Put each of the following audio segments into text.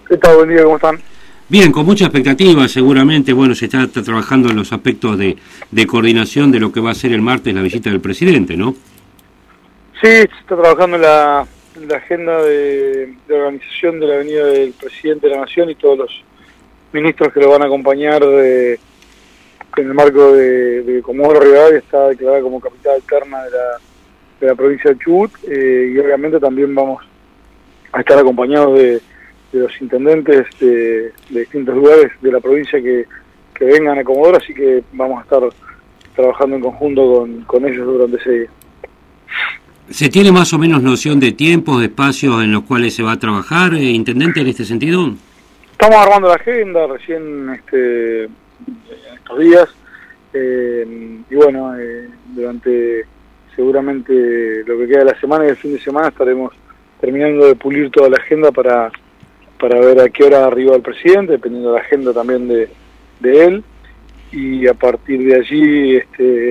¿Qué tal? Buen día, ¿cómo están? Bien, con mucha expectativa, seguramente. Bueno, se está trabajando en los aspectos de coordinación de lo que va a ser el martes la visita del presidente, ¿no? Sí, se está trabajando en la agenda de organización de la venida del presidente de la Nación y todos los ministros que lo van a acompañar en el marco de Comodoro Rivadavia. Está declarada como capital alterna de la provincia de Chubut, y obviamente también vamos a estar acompañados de los intendentes de distintos lugares de la provincia que vengan a Comodoro, así que vamos a estar trabajando en conjunto con ellos durante ese día. ¿Se tiene más o menos noción de tiempos, de espacios en los cuales se va a trabajar, intendente, en este sentido? Estamos armando la agenda recién en estos días, y bueno, durante seguramente lo que queda de la semana y el fin de semana estaremos terminando de pulir toda la agenda para ver a qué hora arriba el presidente, dependiendo de la agenda también de él, y a partir de allí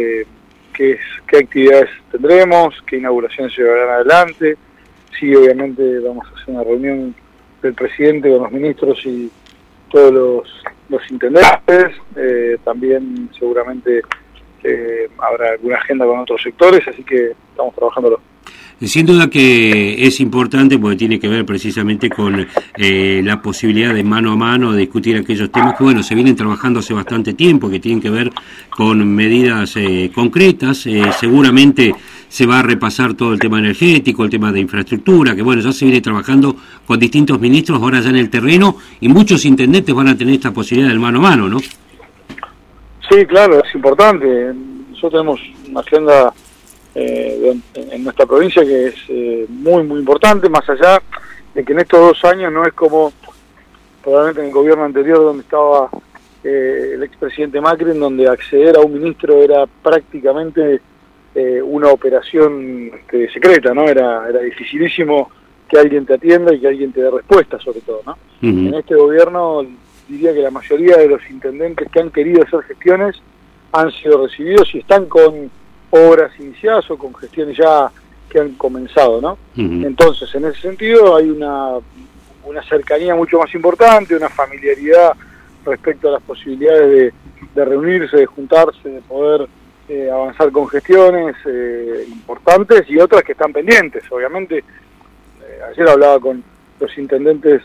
qué actividades tendremos, qué inauguraciones se llevarán adelante. Sí, obviamente vamos a hacer una reunión del presidente con los ministros y todos los intendentes, también seguramente habrá alguna agenda con otros sectores, así que estamos trabajándolo. Sin duda que es importante porque tiene que ver precisamente con la posibilidad de mano a mano de discutir aquellos temas que, bueno, se vienen trabajando hace bastante tiempo, que tienen que ver con medidas concretas. Seguramente se va a repasar todo el tema energético, el tema de infraestructura, que, bueno, ya se viene trabajando con distintos ministros ahora ya en el terreno, y muchos intendentes van a tener esta posibilidad del mano a mano, ¿no? Sí, claro, es importante. Nosotros tenemos una agenda en nuestra provincia que es muy importante, más allá de que en estos 2 años no es como probablemente en el gobierno anterior donde estaba el expresidente Macri, en donde acceder a un ministro era prácticamente una operación secreta, ¿no? Era dificilísimo que alguien te atienda y que alguien te dé respuesta, sobre todo, ¿no? Uh-huh. En este gobierno diría que la mayoría de los intendentes que han querido hacer gestiones han sido recibidos y están con obras iniciadas o con gestiones ya que han comenzado, ¿no? Uh-huh. Entonces, en ese sentido hay una cercanía mucho más importante, una familiaridad respecto a las posibilidades de reunirse, de juntarse, de poder avanzar con gestiones importantes y otras que están pendientes. Obviamente, ayer hablaba con los intendentes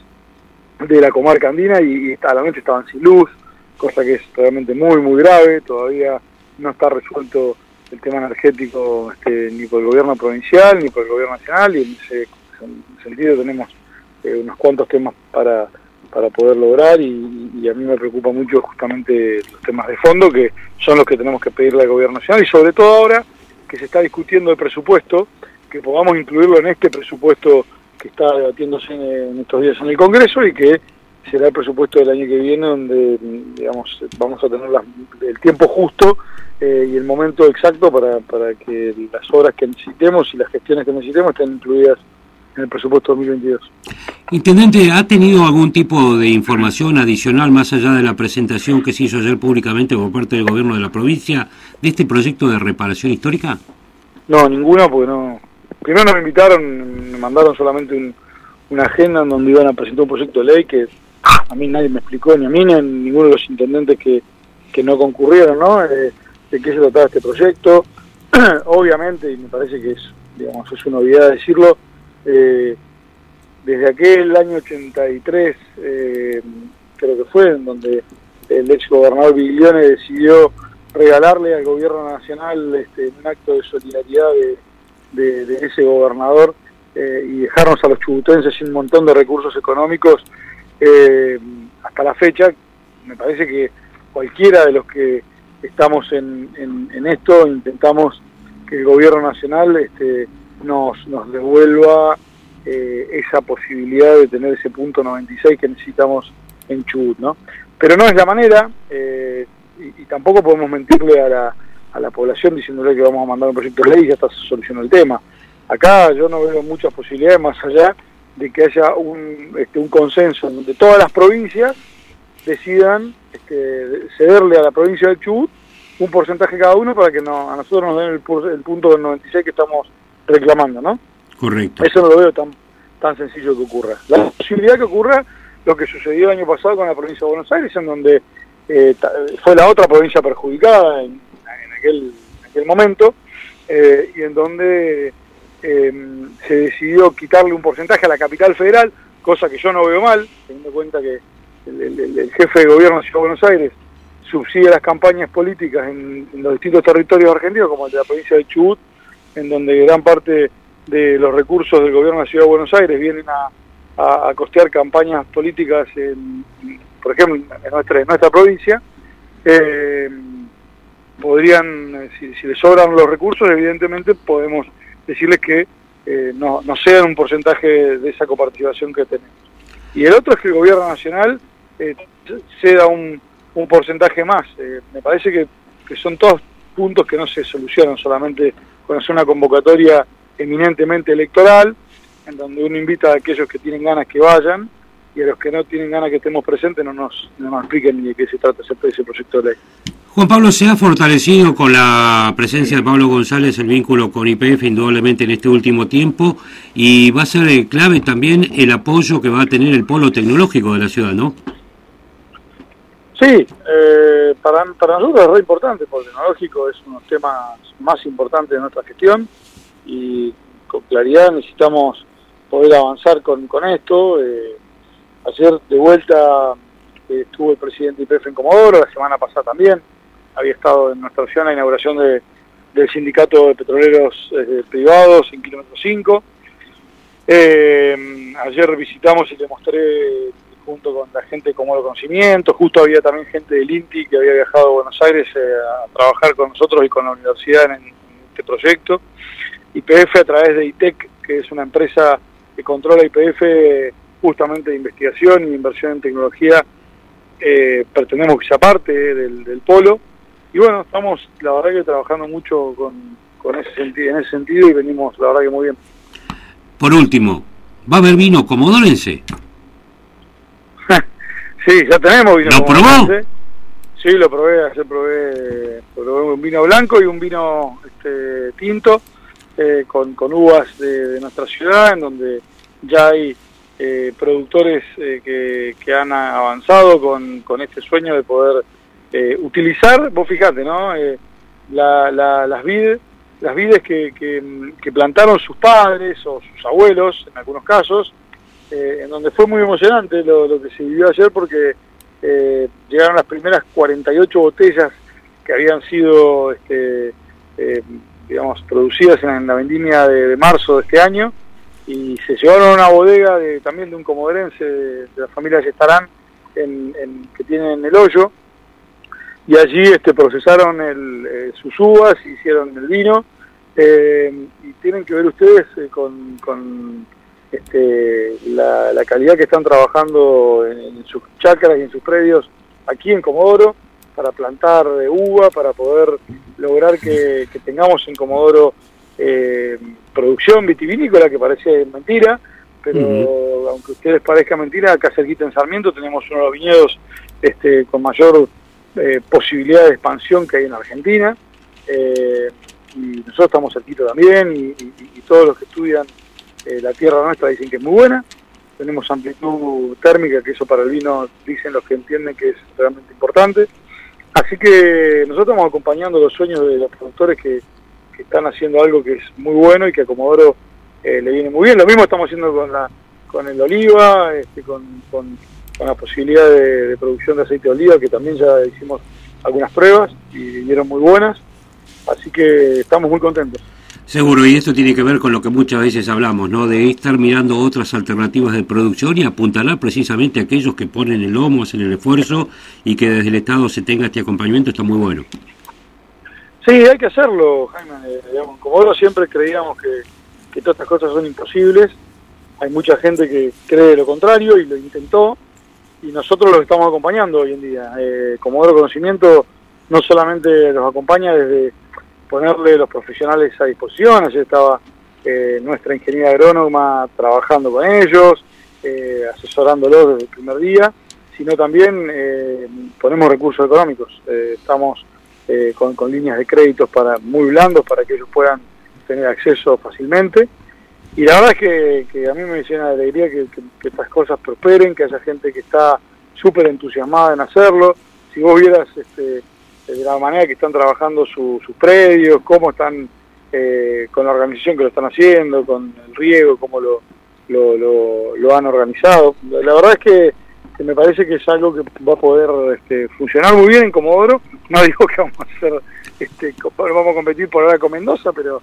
de la comarca andina y claramente estaban sin luz, cosa que es realmente muy grave. Todavía no está resuelto el tema energético ni por el gobierno provincial ni por el gobierno nacional, y en ese sentido tenemos unos cuantos temas para poder lograr, y a mí me preocupa mucho justamente los temas de fondo, que son los que tenemos que pedirle al gobierno nacional, y sobre todo ahora que se está discutiendo el presupuesto, que podamos incluirlo en este presupuesto que está debatiéndose en estos días en el Congreso, y que será el presupuesto del año que viene, donde, digamos, vamos a tener el tiempo justo y el momento exacto para que las obras que necesitemos y las gestiones que necesitemos estén incluidas en el presupuesto 2022. Intendente, ¿ha tenido algún tipo de información adicional, más allá de la presentación que se hizo ayer públicamente por parte del gobierno de la provincia, de este proyecto de reparación histórica? No, ninguna, porque no. Primero nos invitaron, me mandaron solamente una agenda en donde iban a presentar un proyecto de ley que a mí nadie me explicó, ni a mí ni a ninguno de los intendentes que no concurrieron, ¿no? De qué se trataba este proyecto. Obviamente, y me parece que es una obviedad decirlo, desde aquel año 83, creo que fue, en donde el ex gobernador Biglione decidió regalarle al gobierno nacional un acto de solidaridad de ese gobernador, y dejarnos a los chubutenses sin un montón de recursos económicos, hasta la fecha. Me parece que cualquiera de los que estamos en esto intentamos que el gobierno nacional nos devuelva esa posibilidad de tener ese punto 96 que necesitamos en Chubut, ¿no? Pero no es la manera, y tampoco podemos mentirle a la población diciéndole que vamos a mandar un proyecto de ley y ya está solucionado el tema. Acá yo no veo muchas posibilidades más allá de que haya un consenso en donde todas las provincias decidan cederle a la provincia de Chubut un porcentaje cada uno para que a nosotros nos den el punto del 96 que estamos reclamando, ¿no? Correcto. Eso no lo veo tan sencillo que ocurra. La posibilidad que ocurra lo que sucedió el año pasado con la provincia de Buenos Aires, en donde fue la otra provincia perjudicada en aquel momento, y en donde se decidió quitarle un porcentaje a la capital federal, cosa que yo no veo mal, teniendo en cuenta que el jefe de gobierno de Ciudad de Buenos Aires subsidia las campañas políticas en los distintos territorios argentinos, como el de la provincia de Chubut, en donde gran parte de los recursos del gobierno de Ciudad de Buenos Aires vienen a costear campañas políticas, por ejemplo, en nuestra provincia. Podrían, si les sobran los recursos, evidentemente podemos decirles que no cedan un porcentaje de esa coparticipación que tenemos. Y el otro es que el gobierno nacional ceda un porcentaje más. Me parece que son todos puntos que no se solucionan solamente con hacer una convocatoria eminentemente electoral, en donde uno invita a aquellos que tienen ganas que vayan, y a los que no tienen ganas que estemos presentes no nos expliquen ni de qué se trata ese proyecto de ley. Juan Pablo, se ha fortalecido con la presencia de Pablo González el vínculo con YPF indudablemente en este último tiempo, y va a ser clave también el apoyo que va a tener el polo tecnológico de la ciudad, ¿no? Sí, para nosotros es re importante, porque el tecnológico es uno de los temas más importantes de nuestra gestión, y con claridad necesitamos poder avanzar con esto. Ayer de vuelta estuvo el presidente de YPF en Comodoro, la semana pasada también había estado en nuestra ciudad en la inauguración del sindicato de petroleros privados en kilómetro 5. Ayer visitamos y le mostré, junto con la gente de Comodoro Conocimiento, justo había también gente del INTI que había viajado a Buenos Aires a trabajar con nosotros y con la universidad en este proyecto. YPF, a través de ITEC, que es una empresa que controla YPF justamente de investigación y inversión en tecnología, pretendemos que sea parte del polo. Y bueno, estamos la verdad que trabajando mucho en ese sentido, y venimos la verdad que muy bien. Por último, ¿va a haber vino comodorense? Sí, ya tenemos vino comodorense. ¿Lo probó? Sí, lo probé, ayer probé un vino blanco y un vino tinto, con uvas de nuestra ciudad, en donde ya hay productores que han avanzado con este sueño de poder utilizar, vos fijate, ¿no? Las vides que plantaron sus padres o sus abuelos, en algunos casos, en donde fue muy emocionante lo que se vivió ayer, porque llegaron las primeras 48 botellas que habían sido digamos, producidas en la vendimia de marzo de este año, y se llevaron a una bodega también de un comodorense de la familia Gestarán, que tienen El Hoyo, y allí procesaron sus uvas, hicieron el vino, y tienen que ver ustedes con la calidad que están trabajando en sus chacras y en sus predios aquí en Comodoro, para plantar uva, para poder lograr que tengamos en Comodoro producción vitivinícola, que parece mentira, pero aunque a ustedes parezca mentira, acá cerquita en Sarmiento tenemos uno de los viñedos con mayor posibilidad de expansión que hay en Argentina, y nosotros estamos cerquita también, y todos los que estudian la tierra nuestra dicen que es muy buena. Tenemos amplitud térmica, que eso para el vino dicen los que entienden que es realmente importante. Así que nosotros estamos acompañando los sueños de los productores que están haciendo algo que es muy bueno y que a Comodoro le viene muy bien. Lo mismo estamos haciendo con el oliva, con la posibilidad de producción de aceite de oliva, que también ya hicimos algunas pruebas y dieron muy buenas. Así que estamos muy contentos. Seguro, y esto tiene que ver con lo que muchas veces hablamos, ¿no? De estar mirando otras alternativas de producción y apuntalar precisamente a aquellos que ponen el lomo, hacen el esfuerzo, y que desde el Estado se tenga este acompañamiento. Está muy bueno. Sí, hay que hacerlo, Jaime. En Comodoro siempre creíamos que todas estas cosas son imposibles. Hay mucha gente que cree lo contrario y lo intentó, y nosotros los estamos acompañando hoy en día. Comodoro Conocimiento no solamente los acompaña desde ponerle los profesionales a disposición. Ayer estaba nuestra ingeniera agrónoma trabajando con ellos, asesorándolos desde el primer día, sino también ponemos recursos económicos. Estamos con líneas de créditos muy blandos para que ellos puedan tener acceso fácilmente, y la verdad es que a mí me llena de alegría que estas cosas prosperen, que haya gente que está súper entusiasmada en hacerlo. Si vos vieras de la manera que están trabajando sus predios, cómo están con la organización que lo están haciendo, con el riego, cómo lo han organizado. La verdad es que me parece que es algo que va a poder funcionar muy bien en Comodoro. No digo que vamos a hacer, vamos a competir por ahora con Mendoza, pero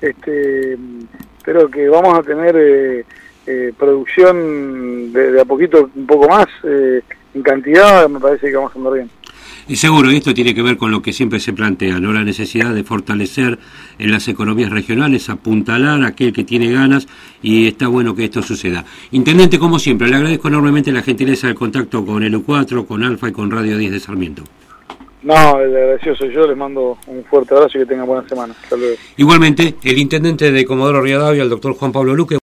que vamos a tener producción de a poquito, un poco más, en cantidad, me parece que vamos a andar bien. Y seguro, esto tiene que ver con lo que siempre se plantea, ¿no? La necesidad de fortalecer en las economías regionales, apuntalar a aquel que tiene ganas, y está bueno que esto suceda. Intendente, como siempre, le agradezco enormemente la gentileza del contacto con el U4, con Alfa y con Radio 10 de Sarmiento. No, el agradecido soy yo, les mando un fuerte abrazo y que tengan buena semana. Hasta luego. Igualmente, el intendente de Comodoro Rivadavia, el doctor Juan Pablo Luque.